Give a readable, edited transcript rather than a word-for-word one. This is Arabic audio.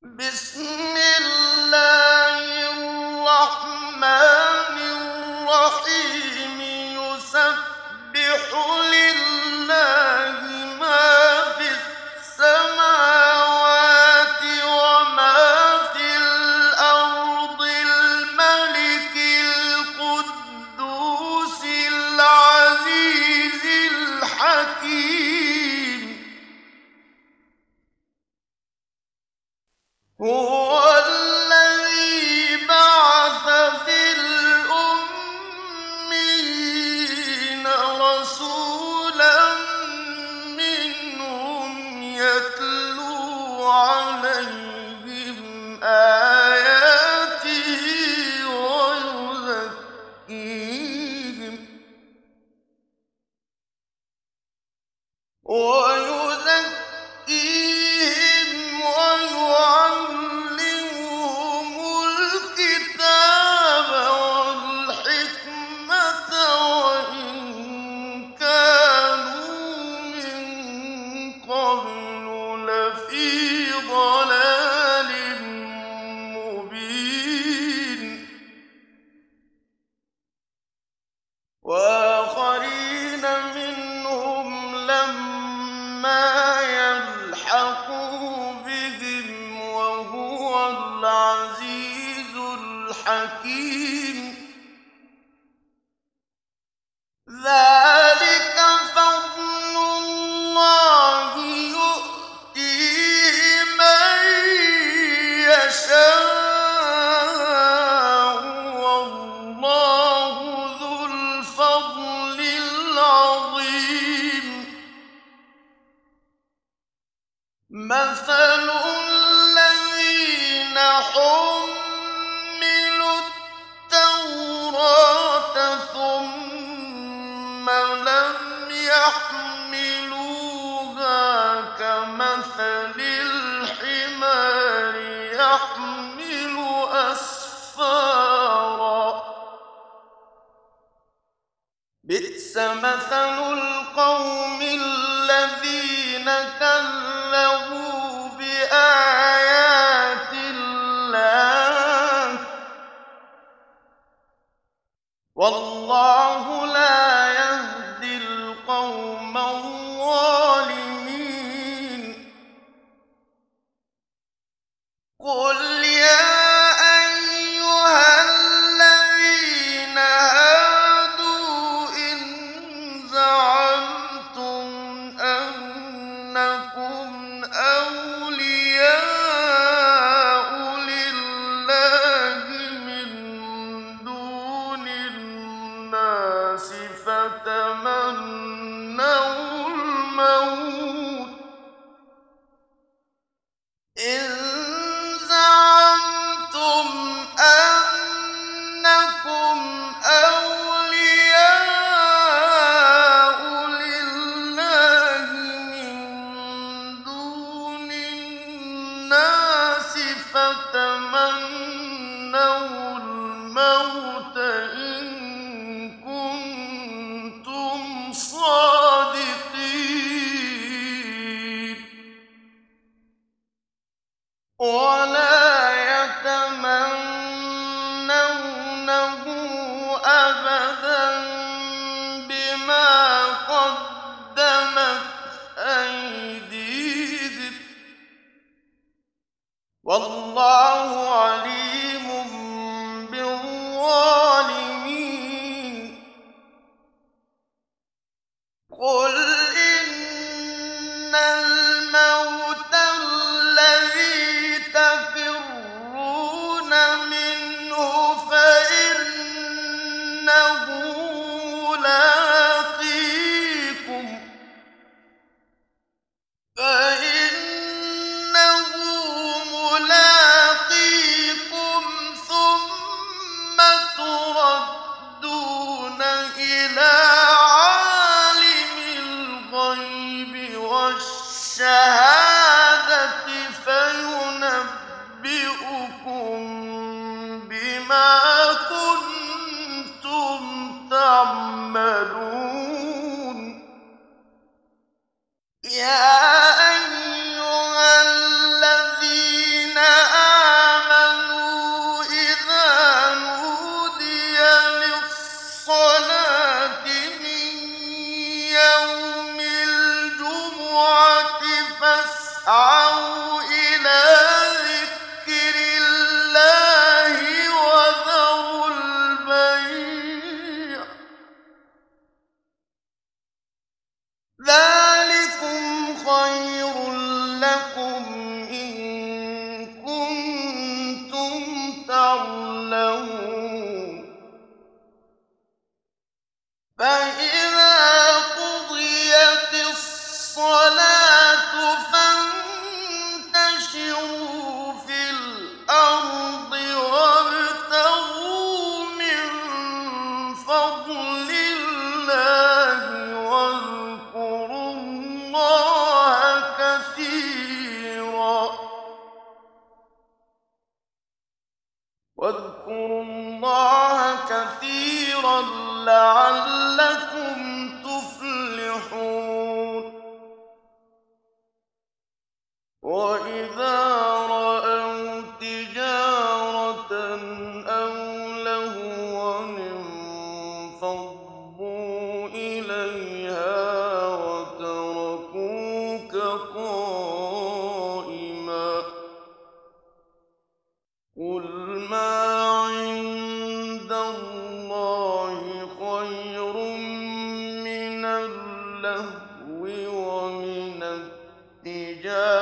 بسم الله الرحمن الرحيم يسبح لله ما في السماوات وما في الأرض الملك القدوس العزيز الحكيم هو الذي بعث في الأميين رسولا منهم يتلو عليهم آياته ويزكيهم ويعلمهم الكتاب والحكمة وإن كانوا من قبل لفي ضلال مبين وآخرين منهم لما يلحقوا بهم وهو العزيز الحكيم ذلك فضل الله يؤتيه من يشاء والله ذو الفضل العظيم مثل الذين حملوا التوراة ثم لم يحملوها كمثل الحمار يحمل أسفارا بئس مثل القوم الذين كذبوا بآيات الله والله لا يهدي القوم الظالمين قل يا أيها الذين هادوا إن زعمتم أنكم أولياء لله من دون الناس فتمنوا الموت إن زعمتم أنكم أولياء لله من دون الناس فتمنوا الموت إن كنتم صادقين ولا يتمنونه أبدا بما قدمت أيديهم والله عليم بالظالمين قل إن الموت الذي تفرون منه فإنه ملاقيكم لَعَلَّكُمْ تُفْلِحُونَ وَإِذَا رَأَوْا تِجَارَةً أَوْ لَهْوًا انفَضُّوا إِلَيْهَا وَتَرَكُوكَ قَائِمًا ۚ قُلْ مَا عِندَ اللَّهِ خَيْرٌ مِّنَ اللَّهْوِ وَمِنَ التِّجَارَةِ